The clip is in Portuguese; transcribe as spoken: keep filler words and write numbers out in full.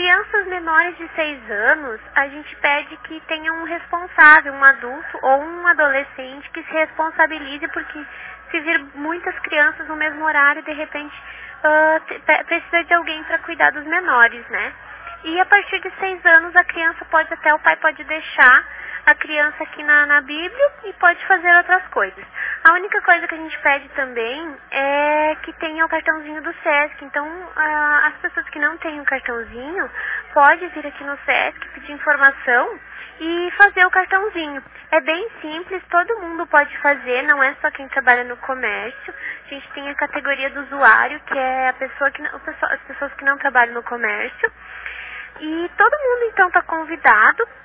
crianças menores de seis anos, a gente pede que tenha um responsável, um adulto ou um adolescente que se responsabilize, porque se vir muitas crianças no mesmo horário, de repente uh, precisa de alguém para cuidar dos menores, né? E a partir de seis anos, a criança pode, até o pai pode deixar a criança aqui na, na Bíblia e pode fazer outras coisas. A única coisa que a gente pede também é que tenha o cartãozinho do SESC. Então, uh, as pessoas que não têm o cartãozinho, pode vir aqui no SESC, pedir informação e fazer o cartãozinho. É bem simples, todo mundo pode fazer, não é só quem trabalha no comércio. A gente tem a categoria do usuário, que é a pessoa que, não- o pessoal- as pessoas que não trabalham no comércio. E todo mundo, então, está convidado